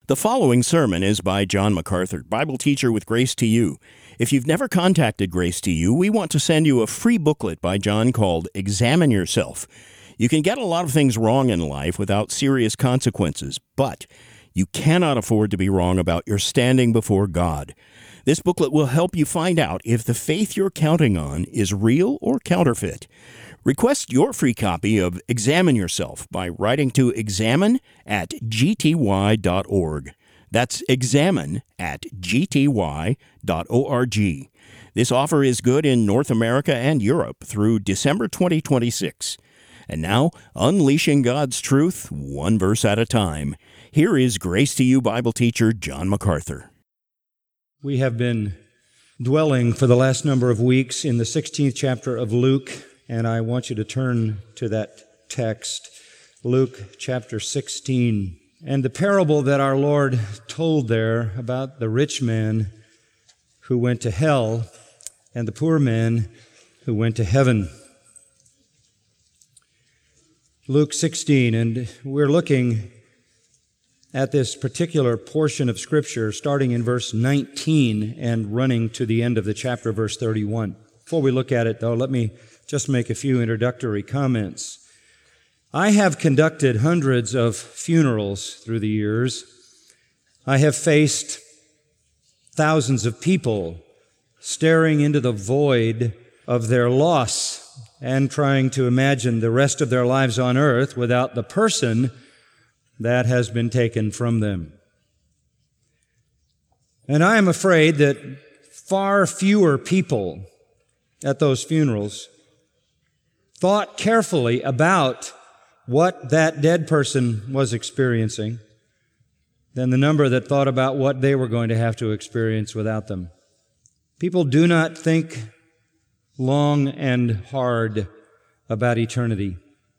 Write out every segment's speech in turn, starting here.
The following sermon is by John MacArthur, Bible teacher with Grace to You. If you've never contacted Grace to You, we want to send you a free booklet by John called Examine Yourself. You can get a lot of things wrong in life without serious consequences, but you cannot afford to be wrong about your standing before God. This booklet will help you find out if the faith you're counting on is real or counterfeit. Request your free copy of Examine Yourself by writing to examine@gty.org. That's examine@gty.org. This offer is good in North America and Europe through December 2026. And now, unleashing God's truth, one verse at a time. Here is Grace to You Bible teacher John MacArthur. We have been dwelling for the last number of weeks in the 16th chapter of Luke, and I want you to turn to that text, Luke chapter 16, and the parable that our Lord told there about the rich man who went to hell and the poor man who went to heaven. Luke 16, and we're looking at this particular portion of Scripture starting in verse 19 and running to the end of the chapter, verse 31. Before we look at it, though, let me just make a few introductory comments. I have conducted hundreds of funerals through the years. I have faced thousands of people staring into the void of their loss and trying to imagine the rest of their lives on earth without the person that has been taken from them. And I am afraid that far fewer people at those funerals thought carefully about what that dead person was experiencing than the number that thought about what they were going to have to experience without them. People do not think long and hard about eternity.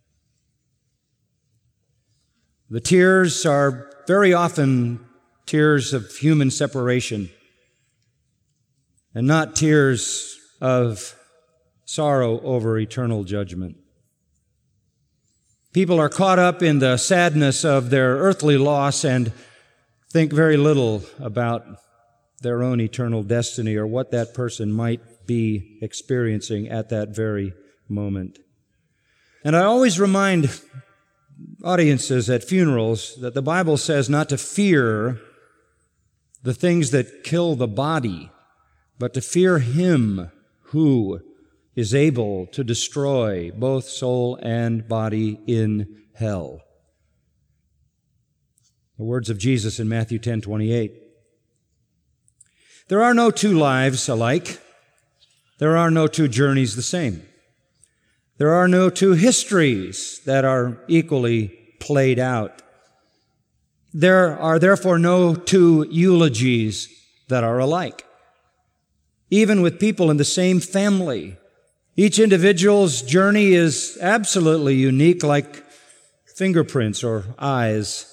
The tears are very often tears of human separation and not tears of sorrow over eternal judgment. People are caught up in the sadness of their earthly loss and think very little about their own eternal destiny or what that person might be experiencing at that very moment. And I always remind audiences at funerals that the Bible says not to fear the things that kill the body, but to fear Him who is able to destroy both soul and body in hell. The words of Jesus in Matthew 10:28. There are no two lives alike. There are no two journeys the same. There are no two histories that are equally played out. There are therefore no two eulogies that are alike. Even with people in the same family, each individual's journey is absolutely unique, like fingerprints or eyes.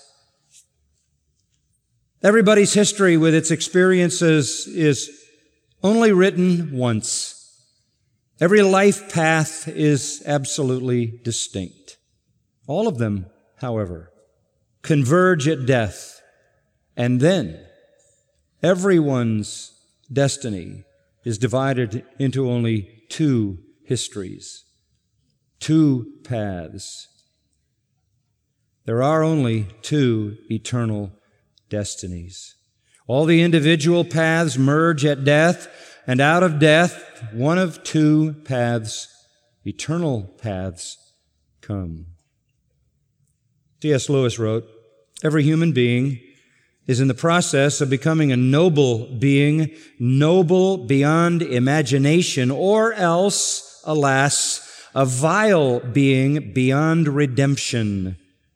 Everybody's history with its experiences is only written once. Every life path is absolutely distinct. All of them, however, converge at death, and then everyone's destiny is divided into only two histories, two paths. There are only two eternal destinies. All the individual paths merge at death, and out of death, one of two paths, eternal paths, come. C.S. Lewis wrote, "Every human being is in the process of becoming a noble being, noble beyond imagination, or else, alas, a vile being beyond redemption.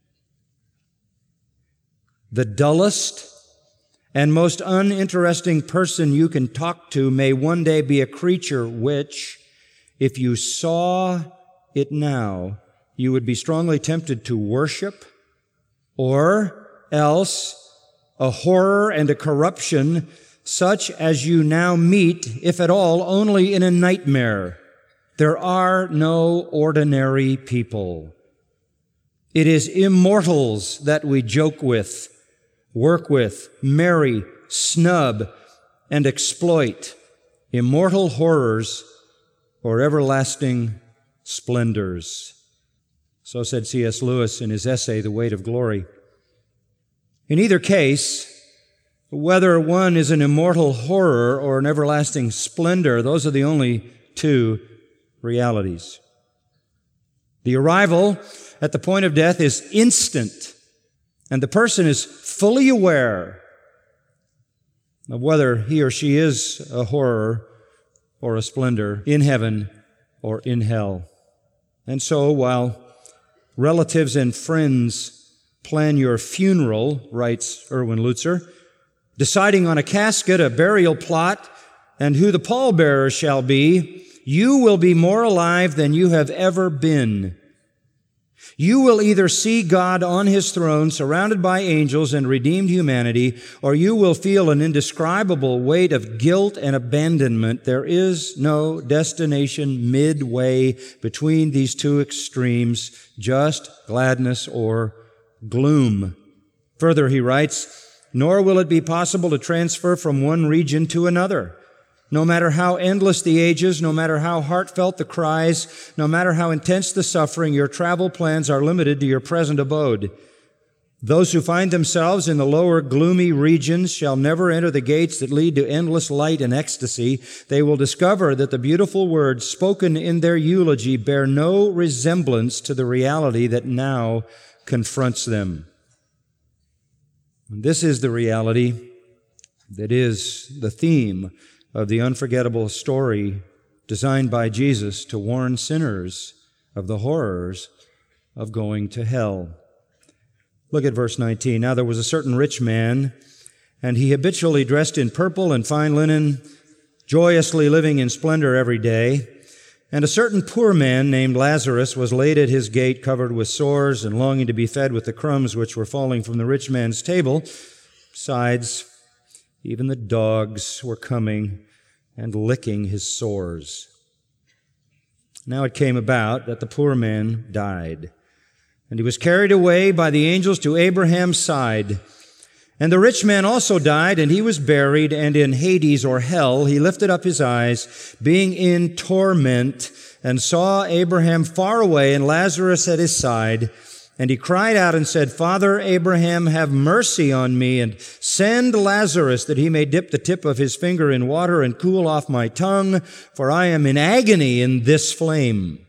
The dullest and most uninteresting person you can talk to may one day be a creature which, if you saw it now, you would be strongly tempted to worship, or else a horror and a corruption such as you now meet, if at all, only in a nightmare. There are no ordinary people. It is immortals that we joke with, work with, marry, snub, and exploit immortal horrors or everlasting splendors. So said C.S. Lewis in his essay, The Weight of Glory. In either case, whether one is an immortal horror or an everlasting splendor, those are the only two realities. The arrival at the point of death is instant, and the person is fully aware of whether he or she is a horror or a splendor in heaven or in hell. And so, while relatives and friends plan your funeral, writes Erwin Lutzer, deciding on a casket, a burial plot, and who the pallbearer shall be, you will be more alive than you have ever been. You will either see God on His throne, surrounded by angels and redeemed humanity, or you will feel an indescribable weight of guilt and abandonment. There is no destination midway between these two extremes, just gladness or gloom. Further, he writes, nor will it be possible to transfer from one region to another. No matter how endless the ages, no matter how heartfelt the cries, no matter how intense the suffering, your travel plans are limited to your present abode. Those who find themselves in the lower gloomy regions shall never enter the gates that lead to endless light and ecstasy. They will discover that the beautiful words spoken in their eulogy bear no resemblance to the reality that now confronts them. And this is the reality that is the theme of the unforgettable story designed by Jesus to warn sinners of the horrors of going to hell. Look at verse 19. Now there was a certain rich man, and he habitually dressed in purple and fine linen, joyously living in splendor every day. And a certain poor man named Lazarus was laid at his gate, covered with sores and longing to be fed with the crumbs which were falling from the rich man's table. Besides, even the dogs were coming and licking his sores. Now it came about that the poor man died, and he was carried away by the angels to Abraham's side. And the rich man also died, and he was buried, and in Hades, or hell, he lifted up his eyes, being in torment, and saw Abraham far away and Lazarus at his side. And he cried out and said, Father Abraham, have mercy on me, and send Lazarus that he may dip the tip of his finger in water and cool off my tongue, for I am in agony in this flame.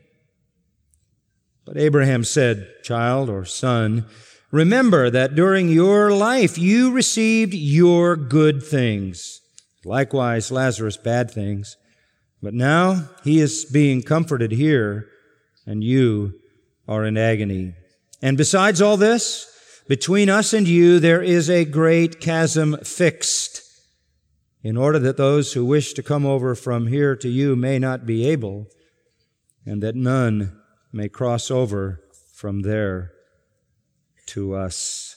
But Abraham said, Child or son, remember that during your life you received your good things, likewise Lazarus bad things. But now he is being comforted here, and you are in agony. And besides all this, between us and you there is a great chasm fixed, in order that those who wish to come over from here to you may not be able, and that none may cross over from there to us.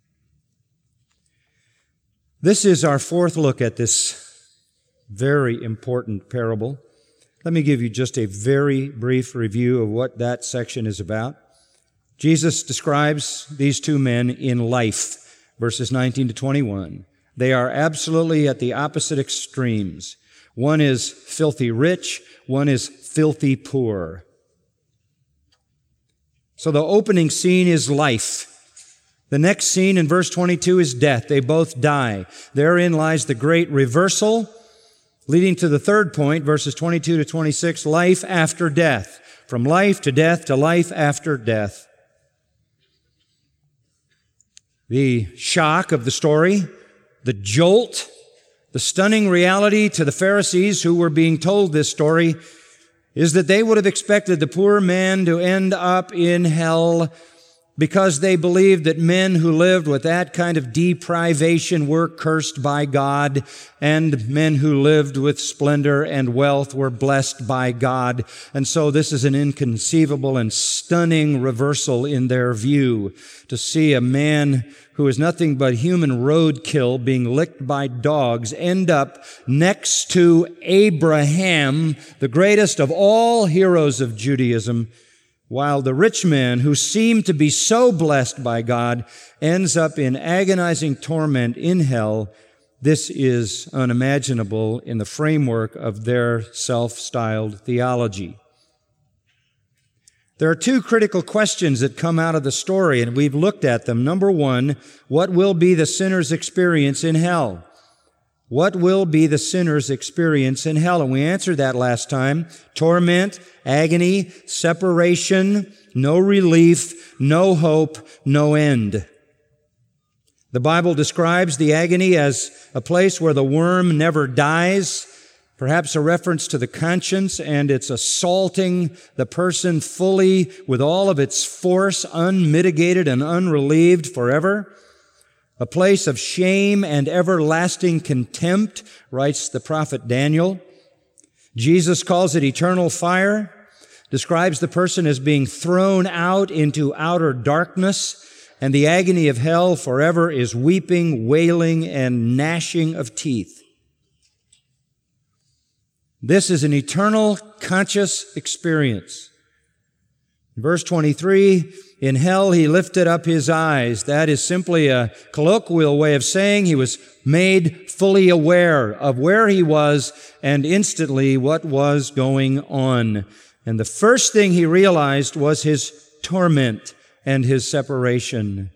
This is our fourth look at this very important parable. Let me give you just a very brief review of what that section is about. Jesus describes these two men in life, verses 19 to 21. They are absolutely at the opposite extremes. One is filthy rich, one is filthy poor. So the opening scene is life. The next scene in verse 22 is death. They both die. Therein lies the great reversal, leading to the third point, verses 22 to 26, life after death. From life to death to life after death. The shock of the story, the jolt, the stunning reality to the Pharisees who were being told this story is that they would have expected the poor man to end up in hell because they believed that men who lived with that kind of deprivation were cursed by God, and men who lived with splendor and wealth were blessed by God. And so this is an inconceivable and stunning reversal in their view, to see a man who is nothing but human roadkill being licked by dogs end up next to Abraham, the greatest of all heroes of Judaism, while the rich man, who seemed to be so blessed by God, ends up in agonizing torment in hell. This is unimaginable in the framework of their self-styled theology. There are two critical questions that come out of the story, and we've looked at them. Number one, what will be the sinner's experience in hell? What will be the sinner's experience in hell? And we answered that last time. Torment, agony, separation, no relief, no hope, no end. The Bible describes the agony as a place where the worm never dies, perhaps a reference to the conscience and its assaulting the person fully with all of its force, unmitigated and unrelieved forever. A place of shame and everlasting contempt, writes the prophet Daniel. Jesus calls it eternal fire, describes the person as being thrown out into outer darkness, and the agony of hell forever is weeping, wailing, and gnashing of teeth. This is an eternal, conscious experience. In verse 23, in hell he lifted up his eyes. That is simply a colloquial way of saying he was made fully aware of where he was and instantly what was going on. And the first thing he realized was his torment and his separation.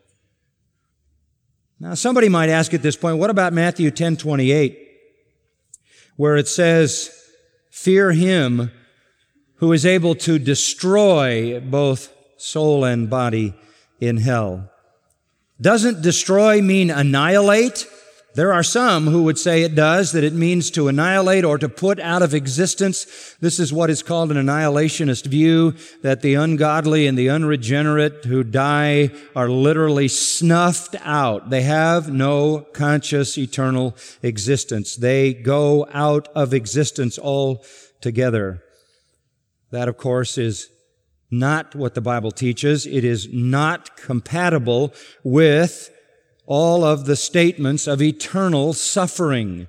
Now, somebody might ask at this point, what about Matthew 10:28, where it says, "Fear him who is able to destroy both soul and body in hell"? Doesn't destroy mean annihilate? There are some who would say it does, that it means to annihilate or to put out of existence. This is what is called an annihilationist view, that the ungodly and the unregenerate who die are literally snuffed out. They have no conscious eternal existence. They go out of existence altogether. That, of course, is not what the Bible teaches. It is not compatible with all of the statements of eternal suffering.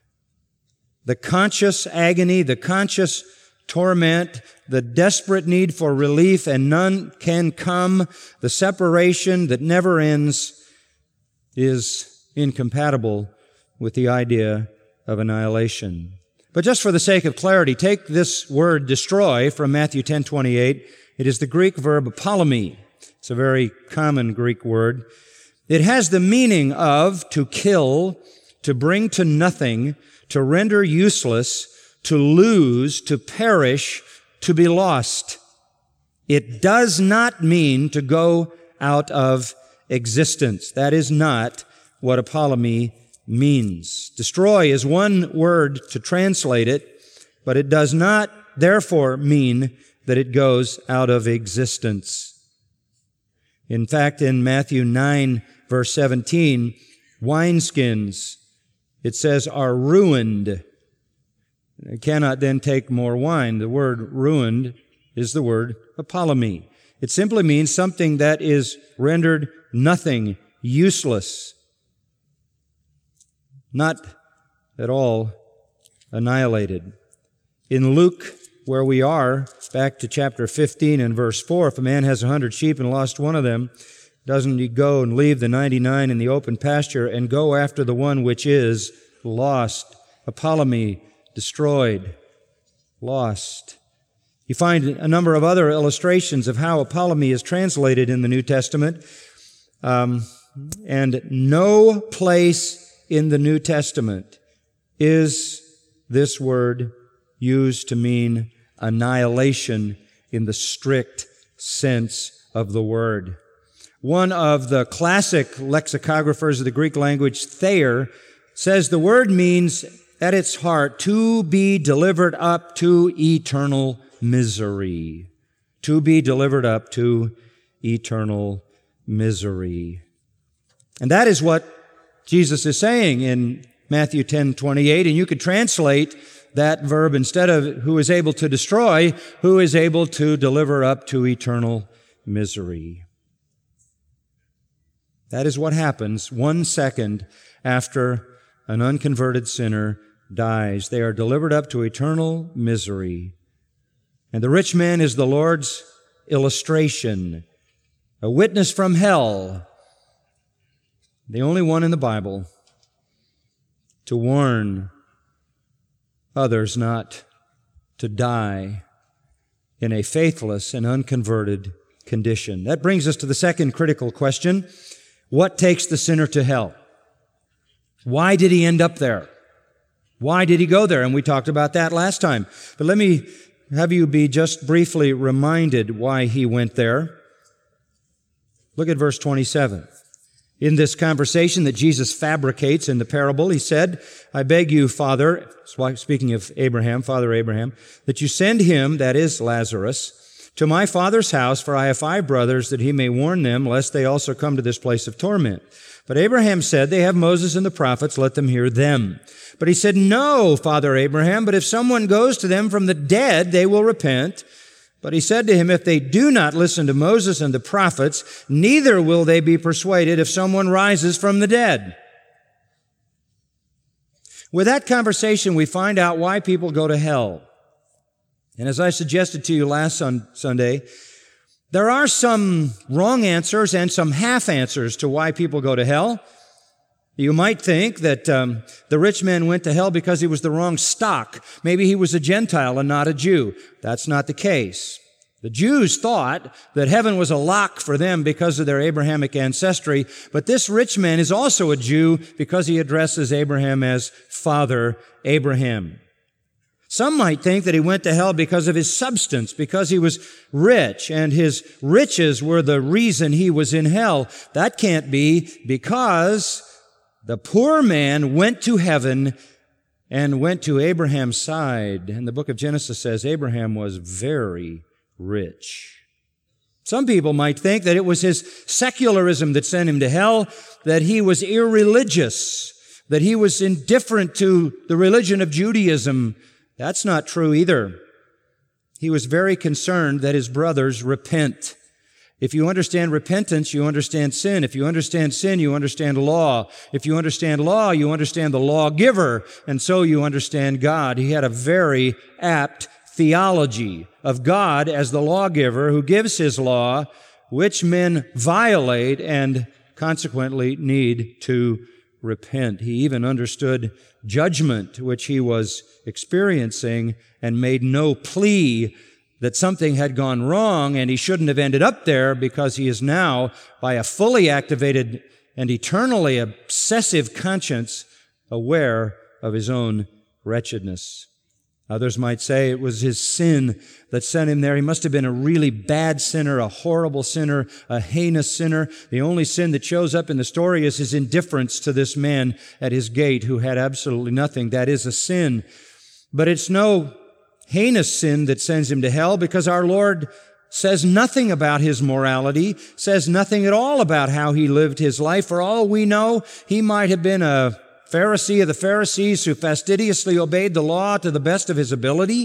The conscious agony, the conscious torment, the desperate need for relief, and none can come, the separation that never ends, is incompatible with the idea of annihilation. But just for the sake of clarity, take this word destroy from Matthew 10:28. It is the Greek verb apolumi. It's a very common Greek word. It has the meaning of to kill, to bring to nothing, to render useless, to lose, to perish, to be lost. It does not mean to go out of existence. That is not what apolumi means. Destroy is one word to translate it, but it does not therefore mean that it goes out of existence. In fact, in Matthew 9, verse 17, wineskins, it says, are ruined. They cannot then take more wine. The word ruined is the word apolumi. It simply means something that is rendered nothing, useless, not at all annihilated. In Luke, where we are, back to chapter 15 and verse 4, if a man has 100 sheep and lost one of them, doesn't he go and leave the 99 in the open pasture and go after the one which is lost? Apolumi, destroyed, lost. You find a number of other illustrations of how apolumi is translated in the New Testament, and no place in the New Testament is this word used to mean annihilation in the strict sense of the word. One of the classic lexicographers of the Greek language, Thayer, says the word means at its heart to be delivered up to eternal misery. To be delivered up to eternal misery. And that is what Jesus is saying in Matthew 10:28, and you could translate that verb instead of who is able to destroy, who is able to deliver up to eternal misery. That is what happens 1 second after an unconverted sinner dies. They are delivered up to eternal misery. And the rich man is the Lord's illustration, a witness from hell, the only one in the Bible to warn others not to die in a faithless and unconverted condition. That brings us to the second critical question. What takes the sinner to hell? Why did he end up there? Why did he go there? And we talked about that last time. But let me have you be just briefly reminded why he went there. Look at verse 27. In this conversation that Jesus fabricates in the parable, he said, I beg you, Father, speaking of Abraham, Father Abraham, that you send him, that is Lazarus, to my father's house, for I have 5 brothers, that he may warn them, lest they also come to this place of torment. But Abraham said, they have Moses and the prophets, let them hear them. But he said, no, Father Abraham, but if someone goes to them from the dead, they will repent. But he said to him, if they do not listen to Moses and the prophets, neither will they be persuaded if someone rises from the dead. With that conversation, we find out why people go to hell. And as I suggested to you last Sunday, there are some wrong answers and some half answers to why people go to hell. You might think that the rich man went to hell because he was the wrong stock. Maybe he was a Gentile and not a Jew. That's not the case. The Jews thought that heaven was a lock for them because of their Abrahamic ancestry, but this rich man is also a Jew because he addresses Abraham as Father Abraham. Some might think that he went to hell because of his substance, because he was rich, and his riches were the reason he was in hell. That can't be, because the poor man went to heaven and went to Abraham's side. And the book of Genesis says Abraham was very rich. Some people might think that it was his secularism that sent him to hell, that he was irreligious, that he was indifferent to the religion of Judaism. That's not true either. He was very concerned that his brothers repent. If you understand repentance, you understand sin. If you understand sin, you understand law. If you understand law, you understand the lawgiver, and so you understand God. He had a very apt theology of God as the lawgiver who gives his law, which men violate and consequently need to repent. He even understood judgment, which he was experiencing, and made no plea that something had gone wrong and he shouldn't have ended up there, because he is now, by a fully activated and eternally obsessive conscience, aware of his own wretchedness. Others might say it was his sin that sent him there. He must have been a really bad sinner, a horrible sinner, a heinous sinner. The only sin that shows up in the story is his indifference to this man at his gate who had absolutely nothing. That is a sin. But it's no heinous sin that sends him to hell, because our Lord says nothing about his morality, says nothing at all about how he lived his life. For all we know, he might have been a Pharisee of the Pharisees who fastidiously obeyed the law to the best of his ability.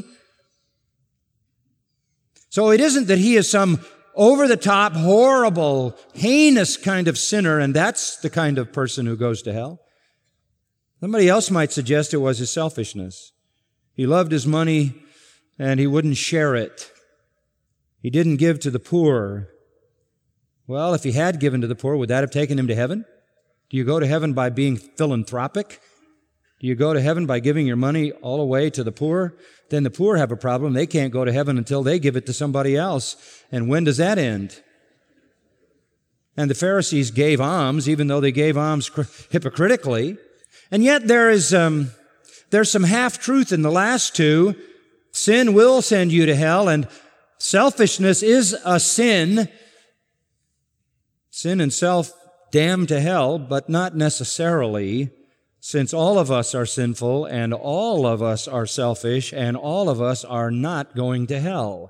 So it isn't that he is some over-the-top, horrible, heinous kind of sinner, and that's the kind of person who goes to hell. Somebody else might suggest it was his selfishness. He loved his money, and he wouldn't share it. He didn't give to the poor. Well, if he had given to the poor, would that have taken him to heaven? Do you go to heaven by being philanthropic? Do you go to heaven by giving your money all away to the poor? Then the poor have a problem. They can't go to heaven until they give it to somebody else. And when does that end? And the Pharisees gave alms, even though they gave alms hypocritically. And yet there's some half-truth in the last two. Sin will send you to hell, and selfishness is a sin. Sin and self damn to hell, but not necessarily, since all of us are sinful, and all of us are selfish, and all of us are not going to hell.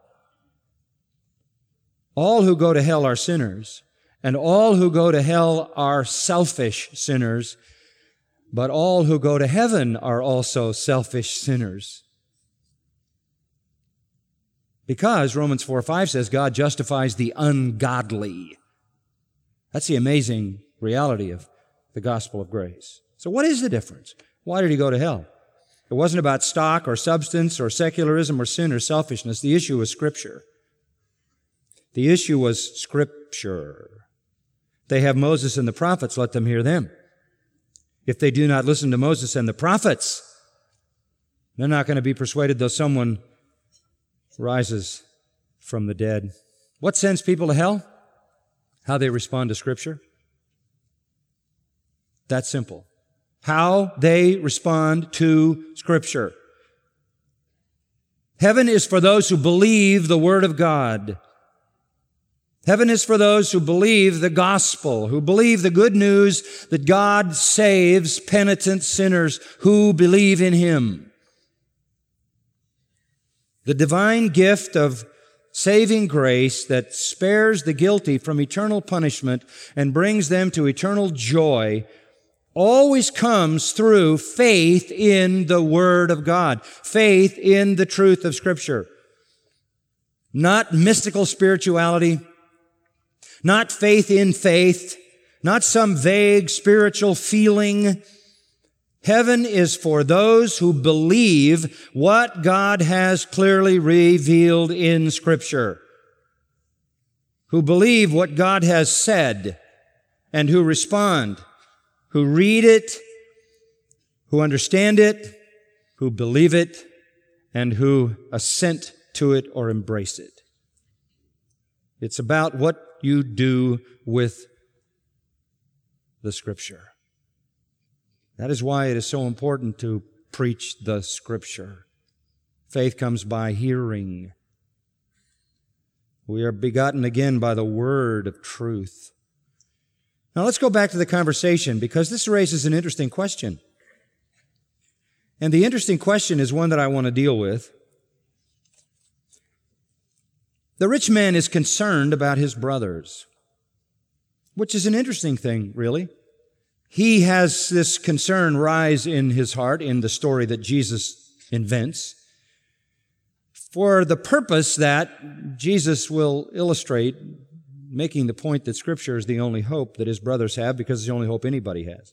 All who go to hell are sinners, and all who go to hell are selfish sinners, but all who go to heaven are also selfish sinners. Because Romans 4:5 says God justifies the ungodly. That's the amazing reality of the gospel of grace. So what is the difference? Why did he go to hell? It wasn't about stock or substance or secularism or sin or selfishness. The issue was Scripture. The issue was Scripture. They have Moses and the prophets, let them hear them. If they do not listen to Moses and the prophets, they're not going to be persuaded though someone rises from the dead. What sends people to hell? How they respond to Scripture. That's simple. How they respond to Scripture. Heaven is for those who believe the Word of God. Heaven is for those who believe the gospel, who believe the good news that God saves penitent sinners who believe in Him. The divine gift of saving grace that spares the guilty from eternal punishment and brings them to eternal joy always comes through faith in the Word of God, faith in the truth of Scripture. Not mystical spirituality, not faith in faith, not some vague spiritual feeling. Heaven is for those who believe what God has clearly revealed in Scripture, who believe what God has said, and who respond, who read it, who understand it, who believe it, and who assent to it or embrace it. It's about what you do with the Scripture. That is why it is so important to preach the Scripture. Faith comes by hearing. We are begotten again by the word of truth. Now let's go back to the conversation, because this raises an interesting question. And the interesting question is one that I want to deal with. The rich man is concerned about his brothers, which is an interesting thing, really. He has this concern rise in his heart in the story that Jesus invents for the purpose that Jesus will illustrate, making the point that Scripture is the only hope that his brothers have, because it's the only hope anybody has.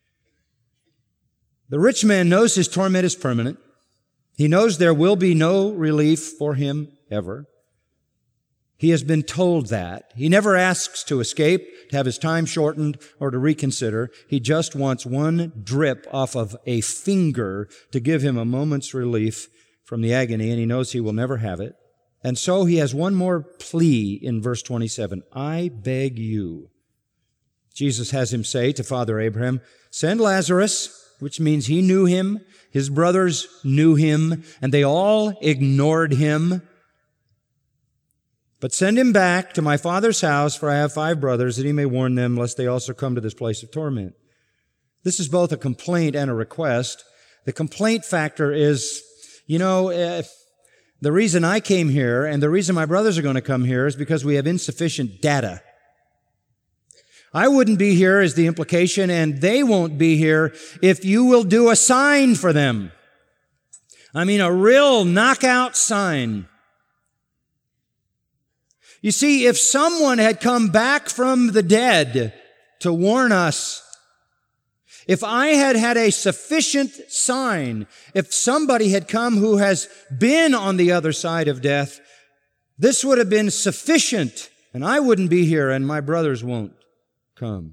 The rich man knows his torment is permanent. He knows there will be no relief for him ever. He has been told that. He never asks to escape, to have his time shortened, or to reconsider. He just wants one drip off of a finger to give him a moment's relief from the agony, and he knows he will never have it. And so he has one more plea in verse 27. I beg you. Jesus has him say to Father Abraham, send Lazarus, which means he knew him, his brothers knew him, and they all ignored him. But send him back to my father's house, for I have 5 brothers, that he may warn them, lest they also come to this place of torment. This is both a complaint and a request. The complaint factor is, the reason I came here and the reason my brothers are going to come here is because we have insufficient data. I wouldn't be here is the implication, and they won't be here if you will do a sign for them. I mean, a real knockout sign. You see, if someone had come back from the dead to warn us, if I had had a sufficient sign, if somebody had come who has been on the other side of death, this would have been sufficient, and I wouldn't be here, and my brothers won't come.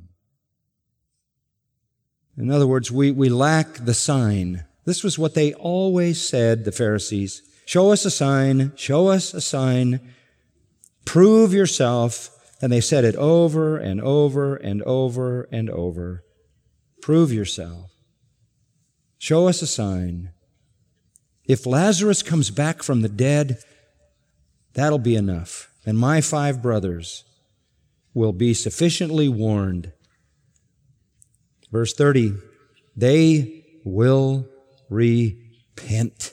In other words, we lack the sign. This was what they always said, the Pharisees. Show us a sign, show us a sign. Prove yourself. And they said it over and over and over and over. Prove yourself. Show us a sign. If Lazarus comes back from the dead, that'll be enough. And my 5 brothers will be sufficiently warned. Verse 30, they will repent.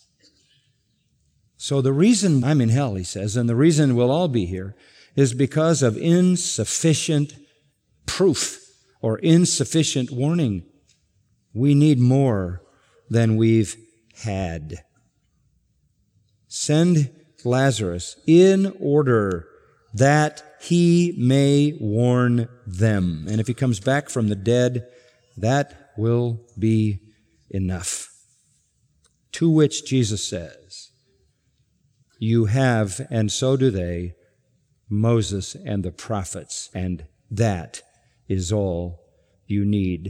So the reason I'm in hell, he says, and the reason we'll all be here, is because of insufficient proof or insufficient warning. We need more than we've had. Send Lazarus in order that he may warn them. And if he comes back from the dead, that will be enough. To which Jesus says, you have, and so do they, Moses and the prophets, and that is all you need.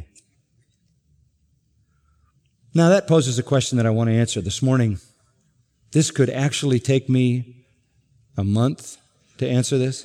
Now that poses a question that I want to answer this morning. This could actually take me a month to answer this.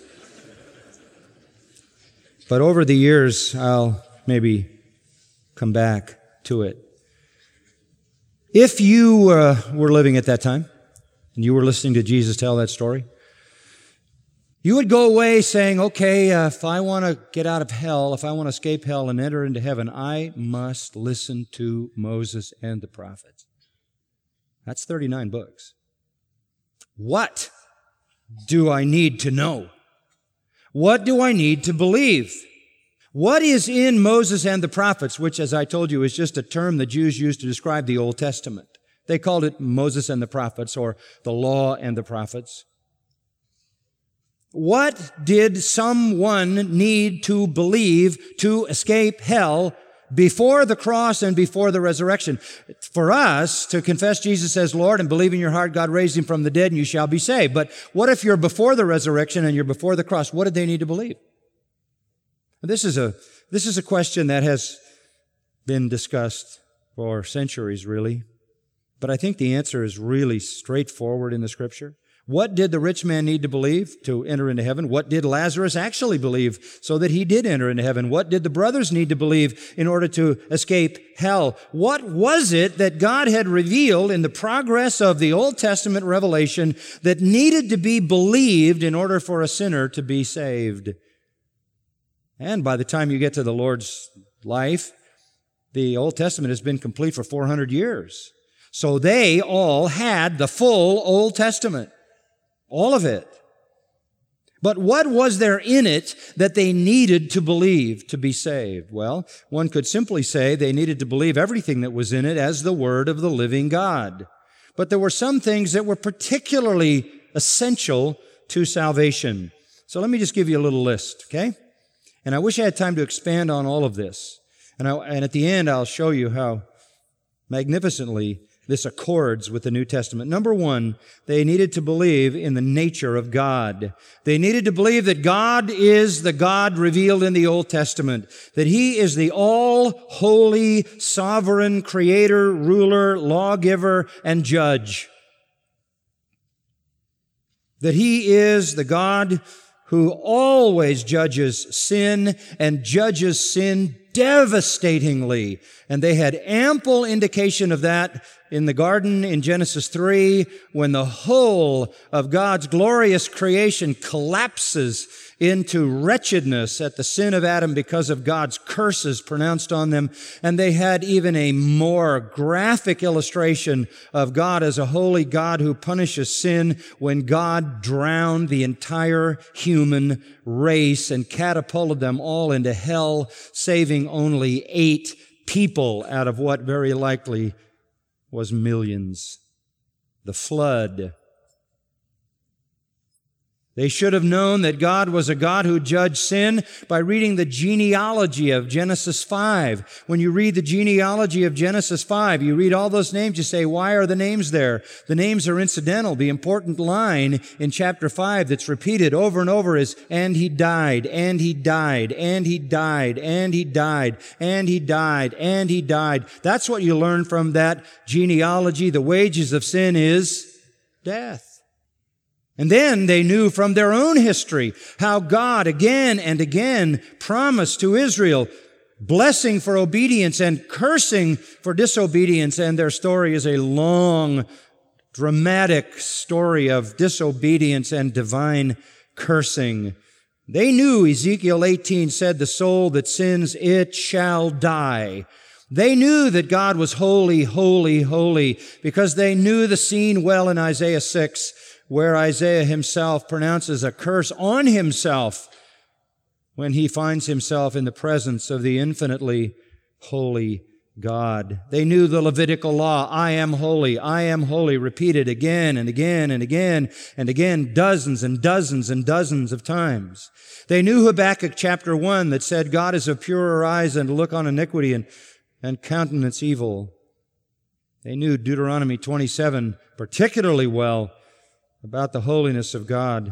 But over the years, I'll maybe come back to it. If you were living at that time, and you were listening to Jesus tell that story, you would go away saying, okay, if I want to get out of hell, if I want to escape hell and enter into heaven, I must listen to Moses and the prophets. That's 39 books. What do I need to know? What do I need to believe? What is in Moses and the prophets, which, as I told you, is just a term the Jews used to describe the Old Testament. They called it Moses and the prophets, or the law and the prophets. What did someone need to believe to escape hell before the cross and before the resurrection? For us to confess Jesus as Lord and believe in your heart God raised him from the dead and you shall be saved. But what if you're before the resurrection and you're before the cross? What did they need to believe? This is a question that has been discussed for centuries, really. But I think the answer is really straightforward in the Scripture. What did the rich man need to believe to enter into heaven? What did Lazarus actually believe so that he did enter into heaven? What did the brothers need to believe in order to escape hell? What was it that God had revealed in the progress of the Old Testament revelation that needed to be believed in order for a sinner to be saved? And by the time you get to the Lord's life, the Old Testament has been complete for 400 years. So they all had the full Old Testament. All of it. But what was there in it that they needed to believe to be saved? Well, one could simply say they needed to believe everything that was in it as the Word of the living God. But there were some things that were particularly essential to salvation. So let me just give you a little list, okay? And I wish I had time to expand on all of this. And at the end, I'll show you how magnificently this accords with the New Testament. Number one, they needed to believe in the nature of God. They needed to believe that God is the God revealed in the Old Testament, that He is the all-holy, sovereign, creator, ruler, lawgiver, and judge. That He is the God who always judges sin and judges sin devastatingly. And they had ample indication of that in the garden in Genesis 3, when the whole of God's glorious creation collapses into wretchedness at the sin of Adam because of God's curses pronounced on them. And they had even a more graphic illustration of God as a holy God who punishes sin when God drowned the entire human race and catapulted them all into hell, saving only 8 people out of what very likely was millions. The flood. They should have known that God was a God who judged sin by reading the genealogy of Genesis 5. When you read the genealogy of Genesis 5, you read all those names, you say, why are the names there? The names are incidental. The important line in chapter 5 that's repeated over and over is, and he died, and he died, and he died, and he died, and he died, and he died. That's what you learn from that genealogy. The wages of sin is death. And then they knew from their own history how God again and again promised to Israel blessing for obedience and cursing for disobedience. And their story is a long, dramatic story of disobedience and divine cursing. They knew Ezekiel 18 said, the soul that sins, it shall die. They knew that God was holy, holy, holy, because they knew the scene well in Isaiah 6, where Isaiah himself pronounces a curse on himself when he finds himself in the presence of the infinitely holy God. They knew the Levitical law, I am holy, repeated again and again and again and again, dozens and dozens and dozens of times. They knew Habakkuk chapter 1 that said, God is of purer eyes than to look on iniquity and countenance evil. They knew Deuteronomy 27 particularly well, about the holiness of God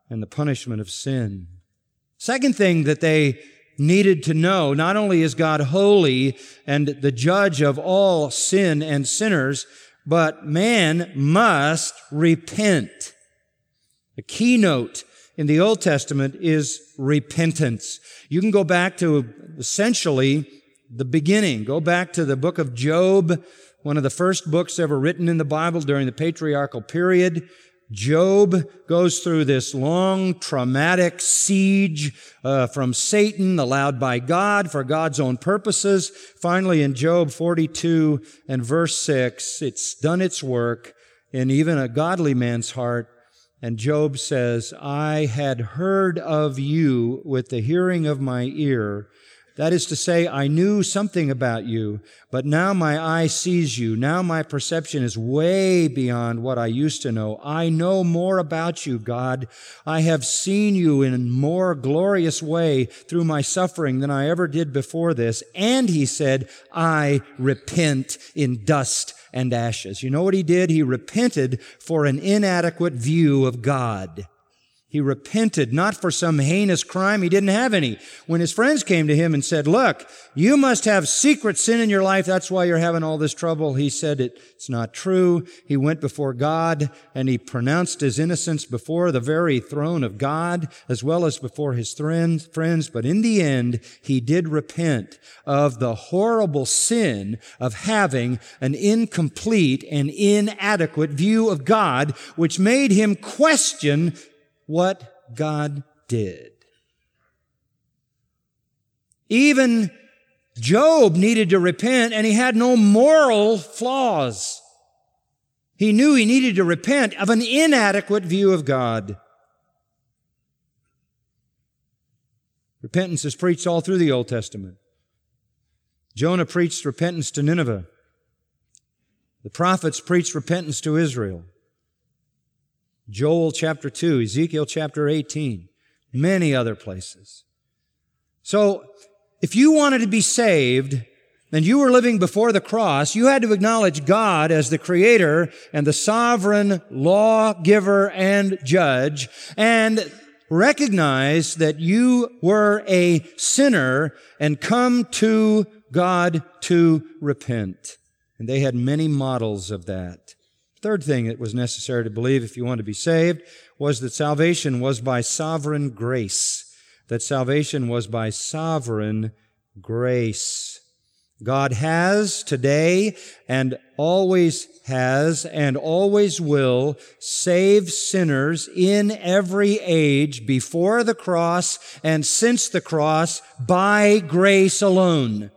and the punishment of sin. Second thing that they needed to know, not only is God holy and the judge of all sin and sinners, but man must repent. The keynote in the Old Testament is repentance. You can go back to essentially the beginning. Go back to the book of Job, one of the first books ever written in the Bible during the patriarchal period. Job goes through this long, traumatic siege from Satan, allowed by God for God's own purposes. Finally, in Job 42 and verse 6, it's done its work in even a godly man's heart. And Job says, I had heard of you with the hearing of my ear. That is to say, I knew something about you, but now my eye sees you. Now my perception is way beyond what I used to know. I know more about you, God. I have seen you in a more glorious way through my suffering than I ever did before this. And he said, I repent in dust and ashes. You know what he did? He repented for an inadequate view of God. He repented not for some heinous crime. He didn't have any. When his friends came to him and said, look, you must have secret sin in your life. That's why you're having all this trouble. He said it's not true. He went before God and he pronounced his innocence before the very throne of God as well as before his friends. But in the end, he did repent of the horrible sin of having an incomplete and inadequate view of God, which made him question what God did. Even Job needed to repent, and he had no moral flaws. He knew he needed to repent of an inadequate view of God. Repentance is preached all through the Old Testament. Jonah preached repentance to Nineveh. The prophets preached repentance to Israel. Joel chapter 2, Ezekiel chapter 18, many other places. So, if you wanted to be saved and you were living before the cross, you had to acknowledge God as the Creator and the sovereign lawgiver and judge, and recognize that you were a sinner and come to God to repent. And they had many models of that. Third thing that was necessary to believe if you want to be saved was that salvation was by sovereign grace. That salvation was by sovereign grace. God has today and always has and always will save sinners in every age before the cross and since the cross by grace alone.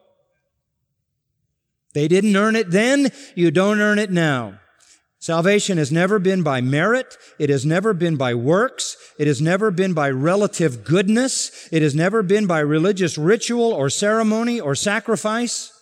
They didn't earn it then, you don't earn it now. Salvation has never been by merit. It has never been by works. It has never been by relative goodness. It has never been by religious ritual or ceremony or sacrifice.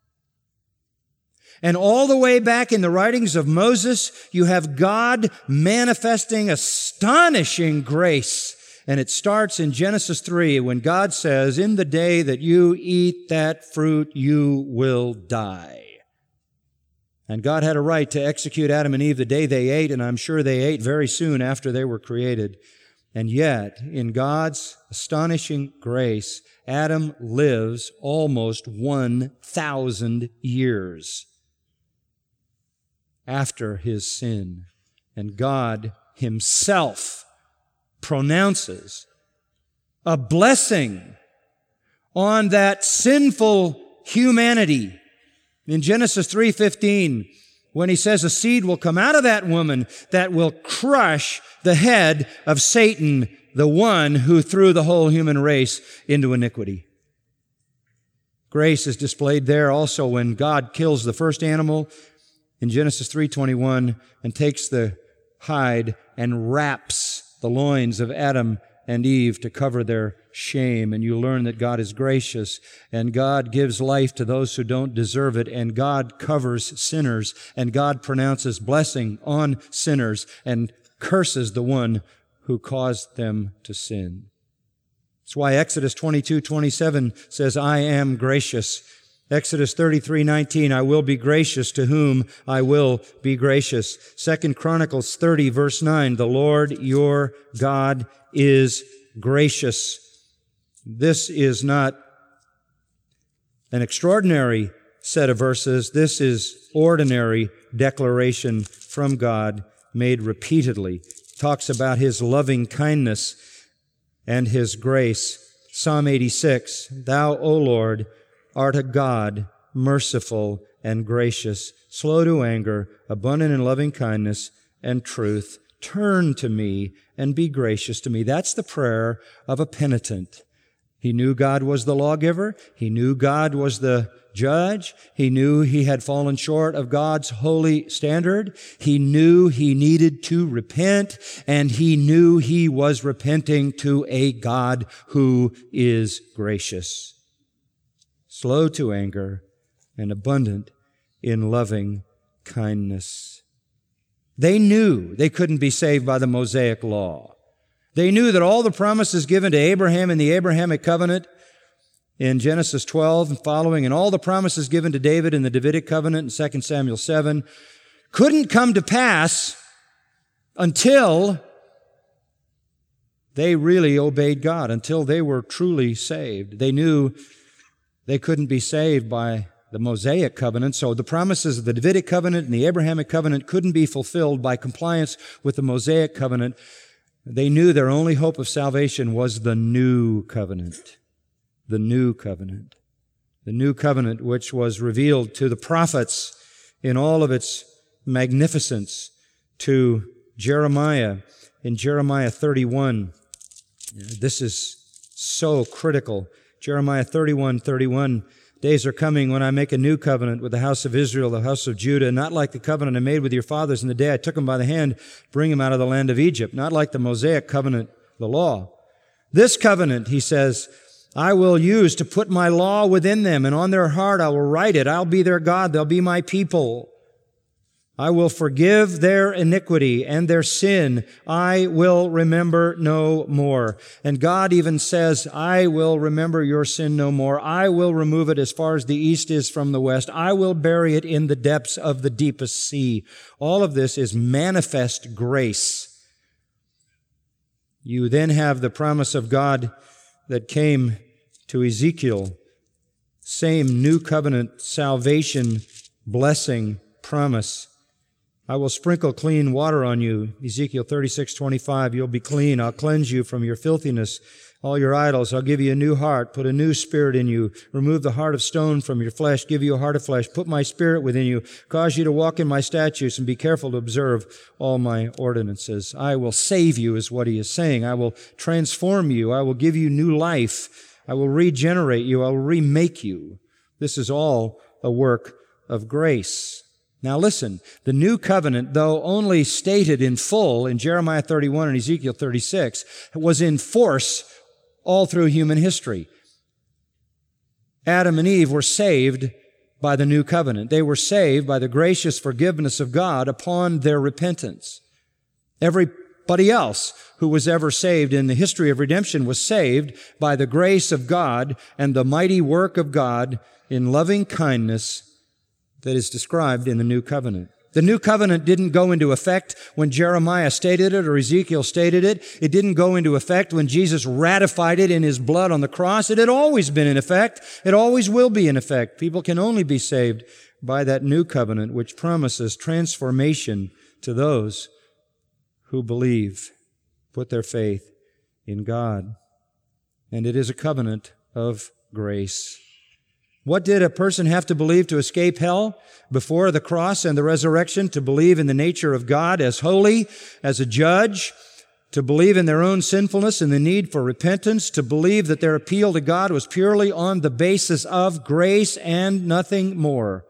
And all the way back in the writings of Moses, you have God manifesting astonishing grace. And it starts in Genesis 3 when God says, in the day that you eat that fruit, you will die. And God had a right to execute Adam and Eve the day they ate, and I'm sure they ate very soon after they were created. And yet, in God's astonishing grace, Adam lives almost 1,000 years after his sin. And God himself pronounces a blessing on that sinful humanity. In Genesis 3:15, when he says a seed will come out of that woman that will crush the head of Satan, the one who threw the whole human race into iniquity. Grace is displayed there also when God kills the first animal in Genesis 3:21 and takes the hide and wraps the loins of Adam and Eve to cover their shame. And you learn that God is gracious, and God gives life to those who don't deserve it, and God covers sinners, and God pronounces blessing on sinners and curses the one who caused them to sin. That's why Exodus 22:27 says, I am gracious. Exodus 33:19, I will be gracious to whom I will be gracious. 2 Chronicles 30, verse 9, the Lord your God is gracious. This is not an extraordinary set of verses. This is ordinary declaration from God made repeatedly. Talks about His loving kindness and His grace. Psalm 86, Thou, O Lord, art a God, merciful and gracious, slow to anger, abundant in loving kindness and truth. Turn to me and be gracious to me. That's the prayer of a penitent. He knew God was the lawgiver. He knew God was the judge. He knew he had fallen short of God's holy standard. He knew he needed to repent, and he knew he was repenting to a God who is gracious, slow to anger, and abundant in loving kindness. They knew they couldn't be saved by the Mosaic law. They knew that all the promises given to Abraham in the Abrahamic covenant in Genesis 12 and following, and all the promises given to David in the Davidic covenant in 2 Samuel 7, couldn't come to pass until they really obeyed God, until they were truly saved. They knew they couldn't be saved by the Mosaic covenant, so the promises of the Davidic covenant and the Abrahamic covenant couldn't be fulfilled by compliance with the Mosaic covenant. They knew their only hope of salvation was the new covenant. The new covenant. The new covenant which was revealed to the prophets in all of its magnificence, to Jeremiah in Jeremiah 31. This is so critical. Jeremiah 31:31. Days are coming when I make a new covenant with the house of Israel, the house of Judah, not like the covenant I made with your fathers in the day I took them by the hand, bring them out of the land of Egypt, not like the Mosaic covenant, the law. This covenant, he says, I will use to put my law within them, and on their heart I will write it. I'll be their God, they'll be my people. I will forgive their iniquity and their sin. I will remember no more. And God even says, I will remember your sin no more. I will remove it as far as the east is from the west. I will bury it in the depths of the deepest sea. All of this is manifest grace. You then have the promise of God that came to Ezekiel. Same new covenant salvation blessing promise. I will sprinkle clean water on you. Ezekiel 36:25, you'll be clean. I'll cleanse you from your filthiness, all your idols. I'll give you a new heart, put a new spirit in you, remove the heart of stone from your flesh, give you a heart of flesh, put my spirit within you, cause you to walk in my statutes and be careful to observe all my ordinances. I will save you is what he is saying. I will transform you. I will give you new life. I will regenerate you. I will remake you. This is all a work of grace. Now listen, the new covenant, though only stated in full in Jeremiah 31 and Ezekiel 36, was in force all through human history. Adam and Eve were saved by the new covenant. They were saved by the gracious forgiveness of God upon their repentance. Everybody else who was ever saved in the history of redemption was saved by the grace of God and the mighty work of God in loving kindness that is described in the new covenant. The new covenant didn't go into effect when Jeremiah stated it or Ezekiel stated it. It didn't go into effect when Jesus ratified it in his blood on the cross. It had always been in effect. It always will be in effect. People can only be saved by that new covenant which promises transformation to those who believe, put their faith in God. And it is a covenant of grace. What did a person have to believe to escape hell before the cross and the resurrection? To believe in the nature of God as holy, as a judge, to believe in their own sinfulness and the need for repentance, to believe that their appeal to God was purely on the basis of grace and nothing more.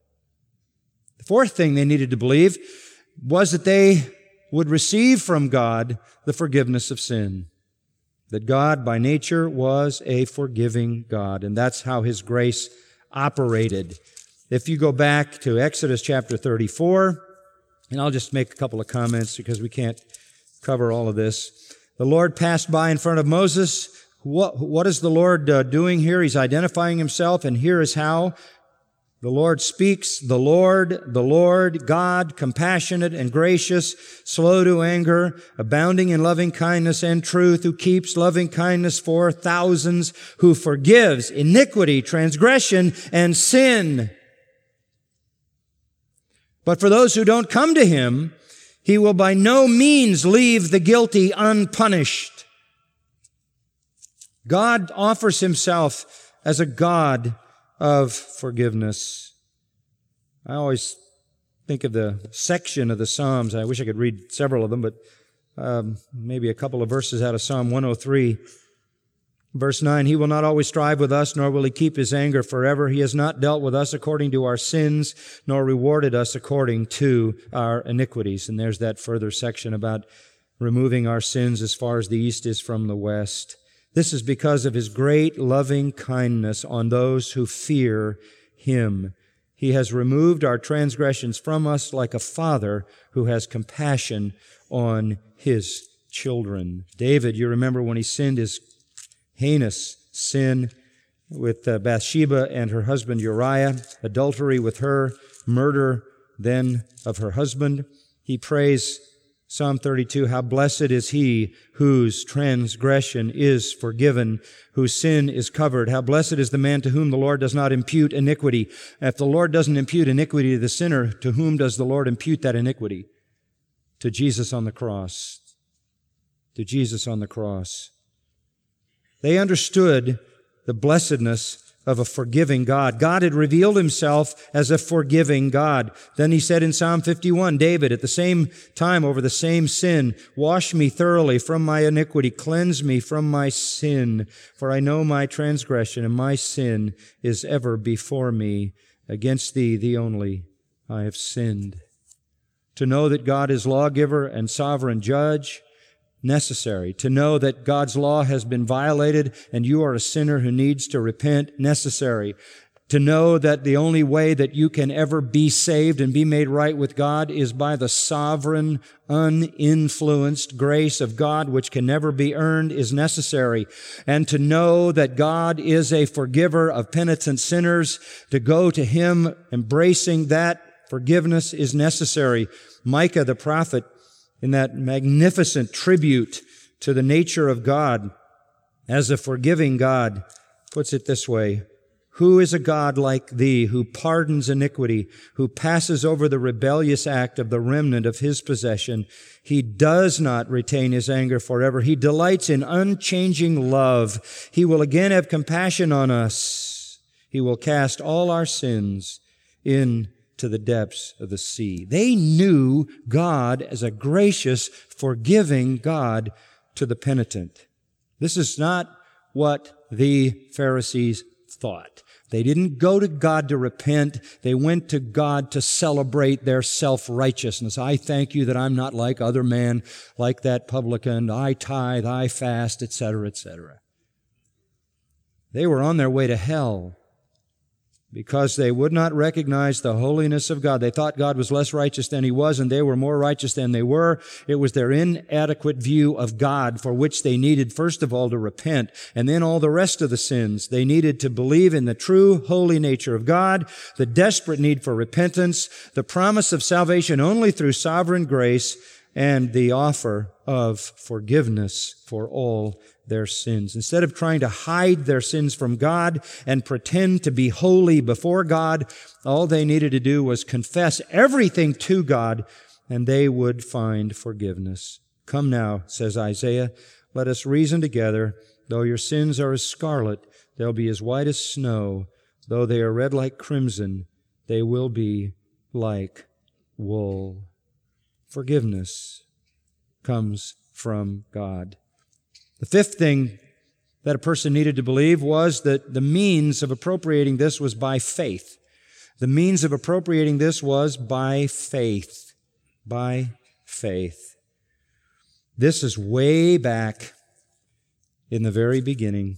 The fourth thing they needed to believe was that they would receive from God the forgiveness of sin. That God, by nature, was a forgiving God, and that's how His grace operated. If you go back to Exodus chapter 34, and I'll just make a couple of comments because we can't cover all of this. The Lord passed by in front of Moses. What is the Lord doing here? He's identifying Himself, and here is how The Lord speaks, the Lord, God, compassionate and gracious, slow to anger, abounding in loving kindness and truth, who keeps loving kindness for thousands, who forgives iniquity, transgression, and sin. But for those who don't come to Him, He will by no means leave the guilty unpunished. God offers Himself as a God of forgiveness. I always think of the section of the Psalms. I wish I could read several of them, but maybe a couple of verses out of Psalm 103. Verse 9, He will not always strive with us, nor will He keep His anger forever. He has not dealt with us according to our sins, nor rewarded us according to our iniquities. And there's that further section about removing our sins as far as the east is from the west. This is because of His great loving kindness on those who fear Him. He has removed our transgressions from us like a father who has compassion on his children. David, you remember when he sinned his heinous sin with Bathsheba and her husband Uriah, adultery with her, murder then of her husband. He prays Psalm 32, how blessed is he whose transgression is forgiven, whose sin is covered. How blessed is the man to whom the Lord does not impute iniquity. If the Lord doesn't impute iniquity to the sinner, to whom does the Lord impute that iniquity? To Jesus on the cross. To Jesus on the cross. They understood the blessedness of a forgiving God. God had revealed Himself as a forgiving God. Then He said in Psalm 51, David, at the same time over the same sin, wash me thoroughly from my iniquity, cleanse me from my sin, for I know my transgression and my sin is ever before me. Against Thee, Thee only, I have sinned. To know that God is lawgiver and sovereign judge, necessary. To know that God's law has been violated and you are a sinner who needs to repent, necessary. To know that the only way that you can ever be saved and be made right with God is by the sovereign, uninfluenced grace of God, which can never be earned, is necessary. And to know that God is a forgiver of penitent sinners, to go to Him embracing that forgiveness is necessary. Micah the prophet, in that magnificent tribute to the nature of God as a forgiving God, puts it this way, who is a God like Thee, who pardons iniquity, who passes over the rebellious act of the remnant of His possession? He does not retain His anger forever. He delights in unchanging love. He will again have compassion on us. He will cast all our sins into the depths of the sea. They knew God as a gracious, forgiving God to the penitent. This is not what the Pharisees thought. They didn't go to God to repent. They went to God to celebrate their self-righteousness. I thank you that I'm not like other men, like that publican. I tithe, I fast, etc., etc. They were on their way to hell because they would not recognize the holiness of God. They thought God was less righteous than He was, and they were more righteous than they were. It was their inadequate view of God for which they needed, first of all, to repent, and then all the rest of the sins. They needed to believe in the true, holy nature of God, the desperate need for repentance, the promise of salvation only through sovereign grace, and the offer of forgiveness for all their sins. Instead of trying to hide their sins from God and pretend to be holy before God, all they needed to do was confess everything to God, and they would find forgiveness. Come now, says Isaiah, let us reason together. Though your sins are as scarlet, they'll be as white as snow. Though they are red like crimson, they will be like wool. Forgiveness comes from God. The fifth thing that a person needed to believe was that the means of appropriating this was by faith. The means of appropriating this was by faith. By faith. This is way back in the very beginning.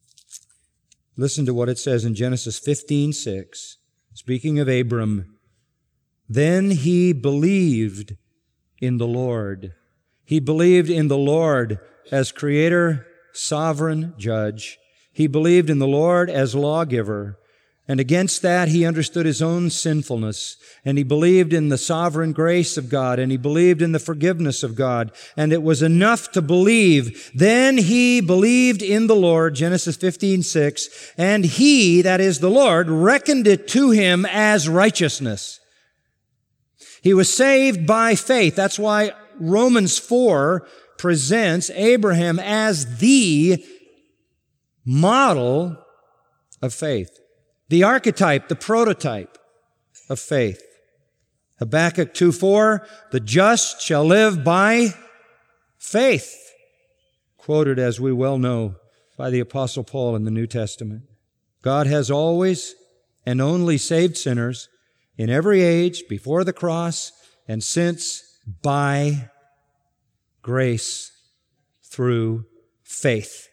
Listen to what it says in Genesis 15:6. Speaking of Abram, then he believed in the Lord. He believed in the Lord as Creator, sovereign judge. He believed in the Lord as lawgiver, And against that, he understood his own sinfulness, and he believed in the sovereign grace of God, and he believed in the forgiveness of God, and it was enough to believe. Then he believed in the Lord, Genesis 15:6, and he, that is the Lord, reckoned it to him as righteousness. He was saved by faith. That's why Romans 4 presents Abraham as the model of faith. The archetype, the prototype of faith. Habakkuk 2:4, the just shall live by faith. Quoted, as we well know, by the Apostle Paul in the New Testament. God has always and only saved sinners in every age, before the cross, and since, by grace through faith.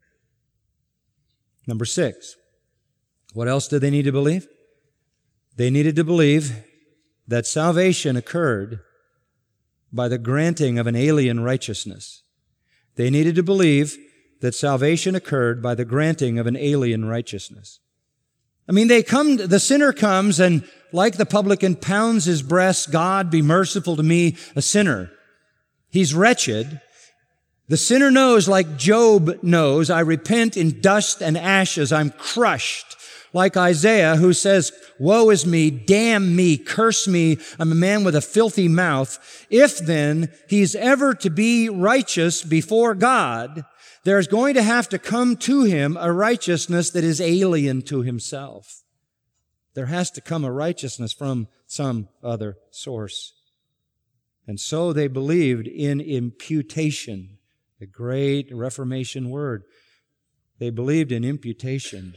Number 6. What else did they need to believe? They needed to believe that salvation occurred by the granting of an alien righteousness. They needed to believe that salvation occurred by the granting of an alien righteousness. I mean, the sinner comes and, like the publican, pounds his breast, God, be merciful to me, a sinner. He's wretched. The sinner knows, like Job knows, I repent in dust and ashes, I'm crushed. Like Isaiah, who says, woe is me, damn me, curse me, I'm a man with a filthy mouth. If then he's ever to be righteous before God, there's going to have to come to him a righteousness that is alien to himself. There has to come a righteousness from some other source. And so they believed in imputation, the great Reformation word. They believed in imputation.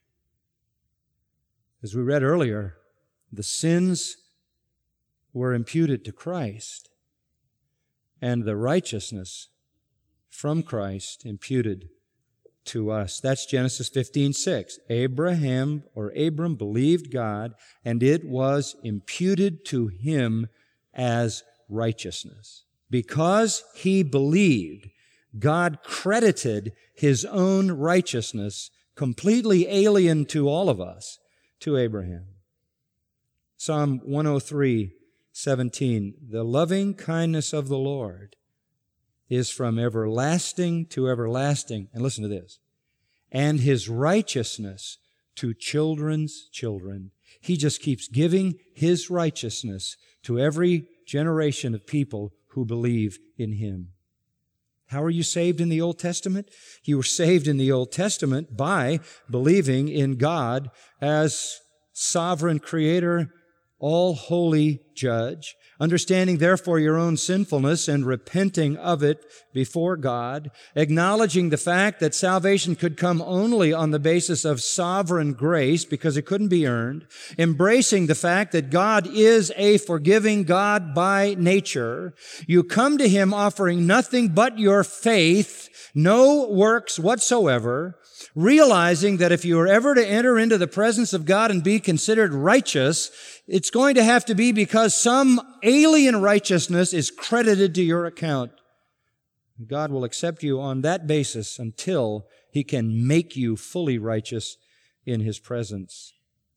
As we read earlier, the sins were imputed to Christ, and the righteousness from Christ imputed to us. That's Genesis 15:6. Abram believed God, and it was imputed to him as righteousness. Because he believed, God credited his own righteousness, completely alien to all of us, to Abraham. Psalm 103:17. The loving kindness of the Lord is from everlasting to everlasting. And listen to this. And his righteousness to children's children. He just keeps giving his righteousness to every generation of people who believe in him. How are you saved in the Old Testament? You were saved in the Old Testament by believing in God as sovereign creator, all-holy judge, understanding therefore your own sinfulness and repenting of it before God, acknowledging the fact that salvation could come only on the basis of sovereign grace because it couldn't be earned, embracing the fact that God is a forgiving God by nature. You come to him offering nothing but your faith, no works whatsoever, realizing that if you are ever to enter into the presence of God and be considered righteous, it's going to have to be because some alien righteousness is credited to your account. God will accept you on that basis until he can make you fully righteous in his presence.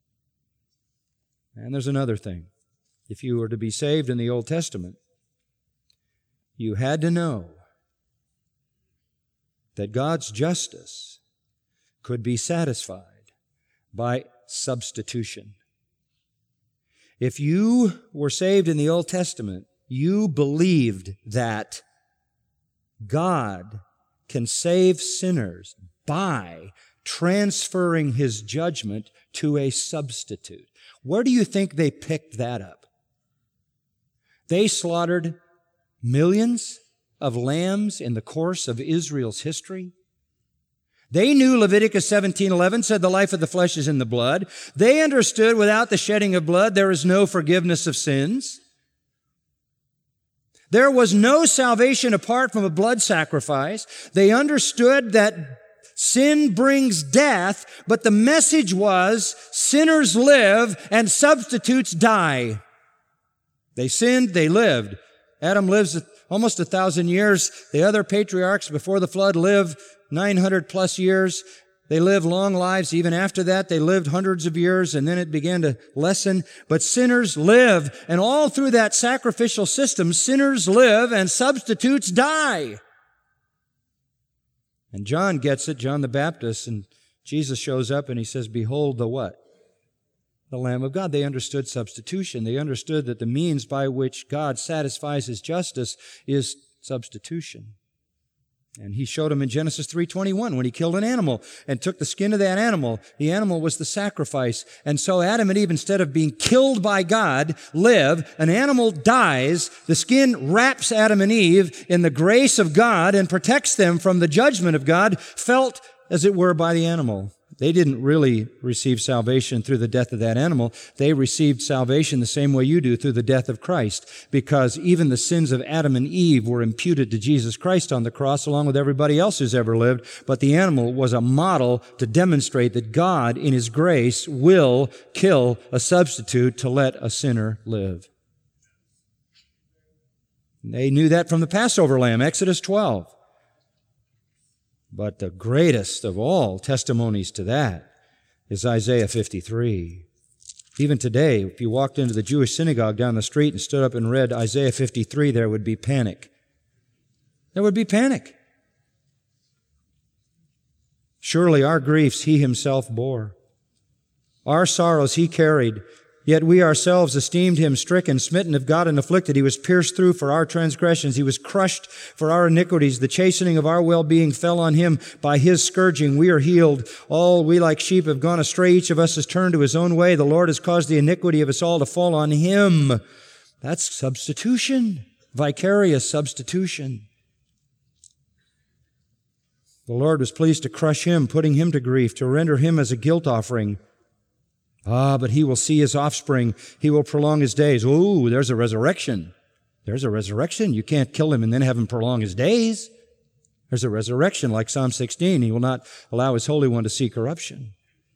And there's another thing. If you were to be saved in the Old Testament, you had to know that God's justice could be satisfied by substitution. If you were saved in the Old Testament, you believed that God can save sinners by transferring his judgment to a substitute. Where do you think they picked that up? They slaughtered millions of lambs in the course of Israel's history. They knew Leviticus 17:11 said the life of the flesh is in the blood. They understood without the shedding of blood there is no forgiveness of sins. There was no salvation apart from a blood sacrifice. They understood that sin brings death, but the message was sinners live and substitutes die. They sinned, they lived. Adam lives almost 1,000 years. The other patriarchs before the flood lived 900 plus years. They lived long lives. Even after that, they lived hundreds of years, and then it began to lessen. But sinners live, and all through that sacrificial system, sinners live and substitutes die. And John gets it, John the Baptist, and Jesus shows up and he says, behold the what? The Lamb of God. They understood substitution. They understood that the means by which God satisfies His justice is substitution. And He showed them in Genesis 3:21 when He killed an animal and took the skin of that animal. The animal was the sacrifice. And so Adam and Eve, instead of being killed by God, live. An animal dies. The skin wraps Adam and Eve in the grace of God and protects them from the judgment of God, felt as it were by the animal. They didn't really receive salvation through the death of that animal. They received salvation the same way you do, through the death of Christ, because even the sins of Adam and Eve were imputed to Jesus Christ on the cross along with everybody else who's ever lived. But the animal was a model to demonstrate that God, in His grace, will kill a substitute to let a sinner live. They knew that from the Passover lamb, Exodus 12. But the greatest of all testimonies to that is Isaiah 53. Even today, if you walked into the Jewish synagogue down the street and stood up and read Isaiah 53, there would be panic. There would be panic. Surely our griefs He Himself bore. Our sorrows He carried. Yet we ourselves esteemed Him stricken, smitten of God, and afflicted. He was pierced through for our transgressions. He was crushed for our iniquities. The chastening of our well-being fell on Him. By His scourging we are healed. All we like sheep have gone astray. Each of us has turned to his own way. The Lord has caused the iniquity of us all to fall on Him. That's substitution. Vicarious substitution. The Lord was pleased to crush Him, putting Him to grief, to render Him as a guilt offering. But He will see His offspring. He will prolong His days. Ooh, there's a resurrection. There's a resurrection. You can't kill Him and then have Him prolong His days. There's a resurrection, like Psalm 16. He will not allow His Holy One to see corruption.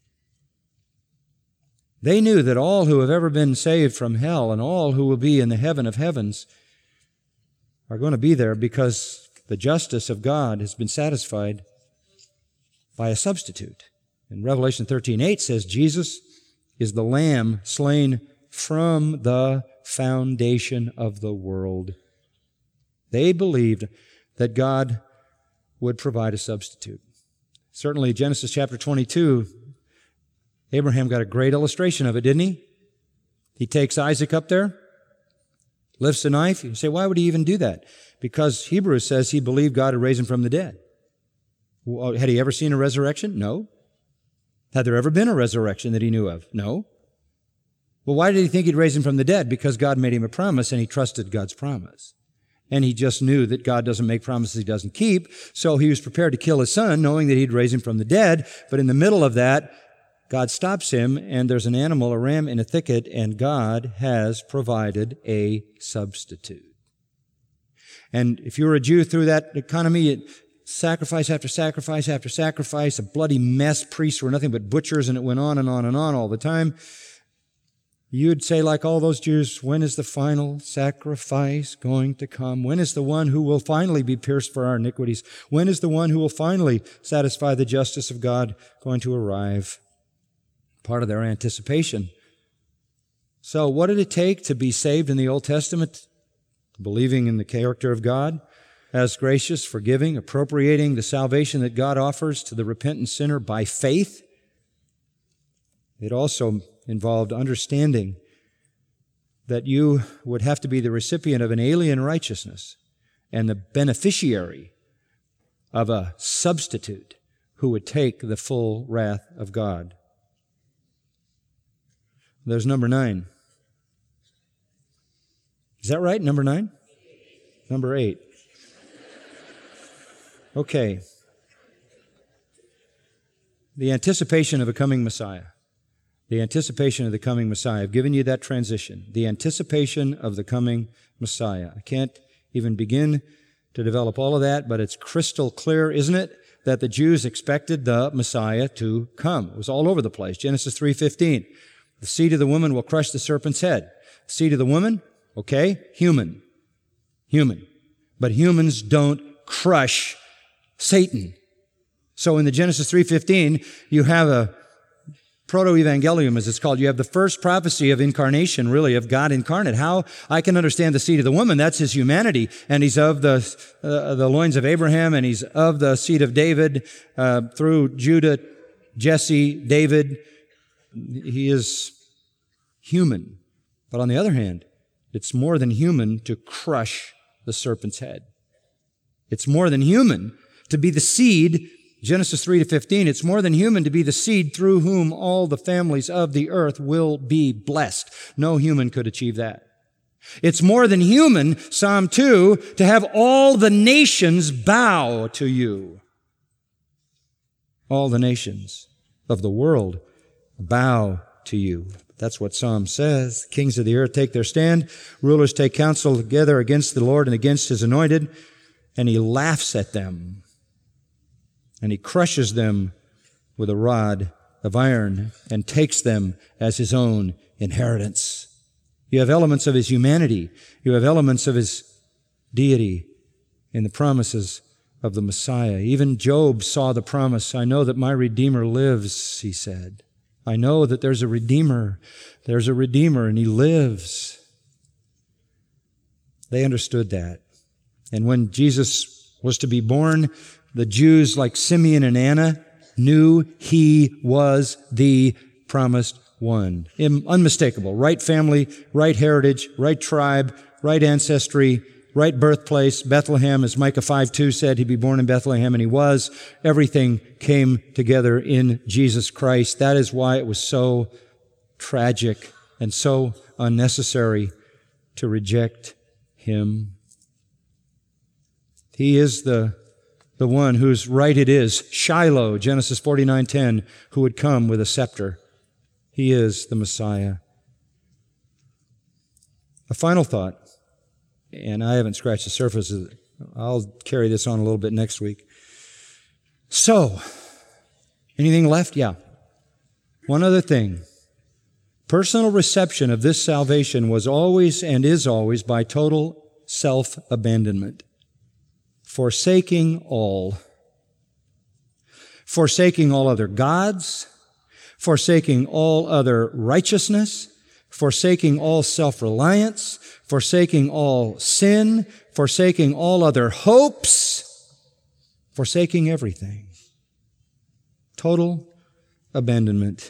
They knew that all who have ever been saved from hell and all who will be in the heaven of heavens are going to be there because the justice of God has been satisfied by a substitute. And Revelation 13:8 says Jesus is the Lamb slain from the foundation of the world. They believed that God would provide a substitute. Certainly, Genesis chapter 22, Abraham got a great illustration of it, didn't he? He takes Isaac up there, lifts a knife. You say, why would he even do that? Because Hebrews says he believed God had raised him from the dead. Had he ever seen a resurrection? No. Had there ever been a resurrection that he knew of? No. Well, why did he think he'd raise him from the dead? Because God made him a promise and he trusted God's promise. And he just knew that God doesn't make promises He doesn't keep, so he was prepared to kill his son, knowing that he'd raise him from the dead. But in the middle of that, God stops him, and there's an animal, a ram in a thicket, and God has provided a substitute. And if you were a Jew through that economy, sacrifice after sacrifice after sacrifice, a bloody mess. Priests were nothing but butchers, and it went on and on and on all the time. You'd say, like all those Jews, when is the final sacrifice going to come? When is the one who will finally be pierced for our iniquities? When is the one who will finally satisfy the justice of God going to arrive? Part of their anticipation. So what did it take to be saved in the Old Testament? Believing in the character of God as gracious, forgiving, appropriating the salvation that God offers to the repentant sinner by faith. It also involved understanding that you would have to be the recipient of an alien righteousness and the beneficiary of a substitute who would take the full wrath of God. There's number 9. Is that right? Number 9? Number 8. Okay. The anticipation of a coming Messiah. The anticipation of the coming Messiah. I've given you that transition. The anticipation of the coming Messiah. I can't even begin to develop all of that, but it's crystal clear, isn't it, that the Jews expected the Messiah to come. It was all over the place. Genesis 3:15. The seed of the woman will crush the serpent's head. The seed of the woman, okay, human. Human. But humans don't crush Satan. So in the Genesis 3:15, you have a proto-evangelium, as it's called. You have the first prophecy of incarnation, really, of God incarnate. How I can understand the seed of the woman, that's his humanity. And he's of the loins of Abraham, and he's of the seed of David, through Judah, Jesse, David. He is human. But on the other hand, it's more than human to crush the serpent's head. It's more than human to be the seed, Genesis 3:15, it's more than human to be the seed through whom all the families of the earth will be blessed. No human could achieve that. It's more than human, Psalm 2, to have all the nations bow to you. All the nations of the world bow to you. That's what Psalm says. Kings of the earth take their stand. Rulers take counsel together against the Lord and against his anointed. And he laughs at them. And he crushes them with a rod of iron and takes them as his own inheritance. You have elements of his humanity. You have elements of his deity in the promises of the Messiah. Even Job saw the promise. I know that my Redeemer lives, he said. I know that there's a Redeemer. There's a Redeemer, and he lives. They understood that. And when Jesus was to be born, the Jews, like Simeon and Anna, knew he was the promised one. Unmistakable. Right family, right heritage, right tribe, right ancestry, right birthplace. Bethlehem, as Micah 5:2 said, he'd be born in Bethlehem, and he was. Everything came together in Jesus Christ. That is why it was so tragic and so unnecessary to reject him. He is the one whose right it is, Shiloh, Genesis 49:10, who would come with a scepter. He is the Messiah. A final thought, and I haven't scratched the surface of it. I'll carry this on a little bit next week. So, anything left? Yeah. One other thing. Personal reception of this salvation was always and is always by total self-abandonment. Forsaking all other gods, forsaking all other righteousness, forsaking all self-reliance, forsaking all sin, forsaking all other hopes, forsaking everything. Total abandonment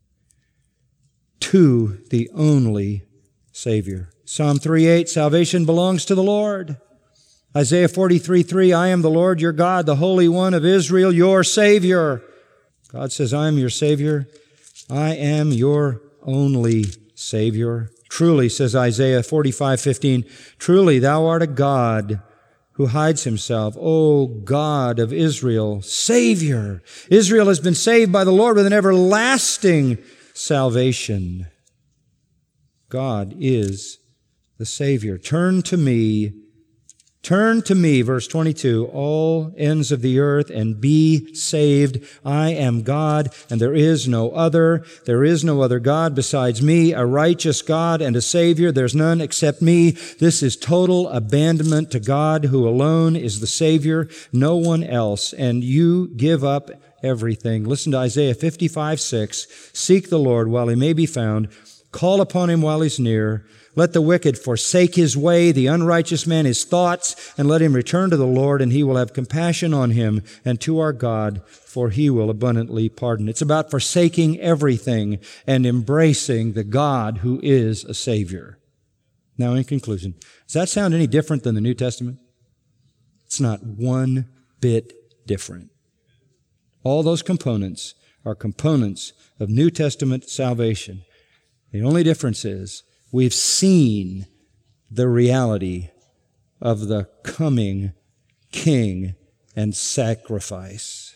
to the only Savior. Psalm 3:8, salvation belongs to the Lord. Isaiah 43:3, I am the Lord your God, the Holy One of Israel, your Savior. God says, I am your Savior. I am your only Savior. Truly, says Isaiah 45:15, truly thou art a God who hides himself. O God of Israel, Savior. Israel has been saved by the Lord with an everlasting salvation. God is the Savior. Turn to me, verse 22, all ends of the earth, and be saved. I am God, and there is no other. There is no other God besides me, a righteous God and a Savior. There's none except me. This is total abandonment to God, who alone is the Savior, no one else. And you give up everything. Listen to Isaiah 55:6. Seek the Lord while he may be found. Call upon him while he's near. Let the wicked forsake his way, the unrighteous man his thoughts, and let him return to the Lord, and he will have compassion on him and to our God, for he will abundantly pardon. It's about forsaking everything and embracing the God who is a Savior. Now, in conclusion, does that sound any different than the New Testament? It's not one bit different. All those components are components of New Testament salvation. The only difference is we've seen the reality of the coming King and sacrifice.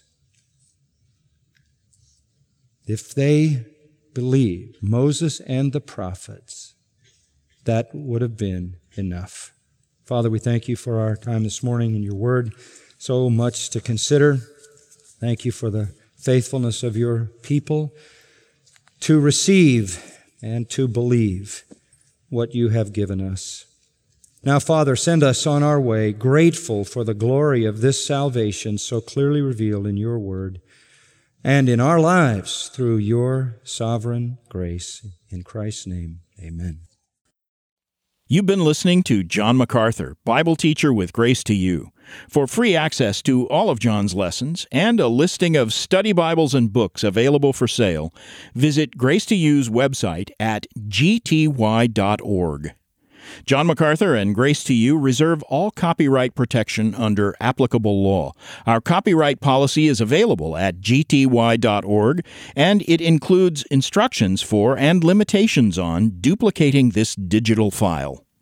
If they believed Moses and the prophets, that would have been enough. Father, we thank you for our time this morning in your word. So much to consider. Thank you for the faithfulness of your people to receive and to believe what you have given us. Now, Father, send us on our way, grateful for the glory of this salvation so clearly revealed in your word and in our lives through your sovereign grace. In Christ's name, amen. You've been listening to John MacArthur, Bible teacher with Grace to You. For free access to all of John's lessons and a listing of study Bibles and books available for sale, visit Grace to You's website at gty.org. John MacArthur and Grace to You reserve all copyright protection under applicable law. Our copyright policy is available at gty.org, and it includes instructions for and limitations on duplicating this digital file.